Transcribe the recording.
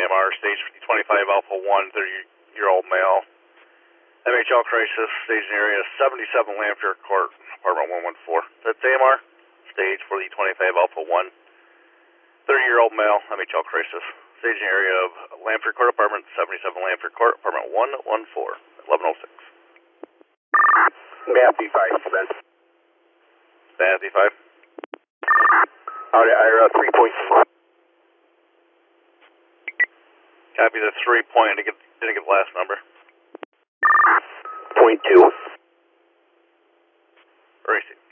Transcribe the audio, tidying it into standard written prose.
AMR, stage 25 Alpha 1, 30-year-old male. MHL crisis, staging area 77 Lamphere Court, apartment 114. That's AMR, stage for the 25 Alpha 1, 30-year-old male, MHL crisis. Staging area of Lamphere Court, apartment 77 Lamphere Court, apartment 114, 1106. Matthew 5, Ben. Matthew 5. Out at IRA 3.4. Copy the 3 point, didn't get the last number. .2. Racing.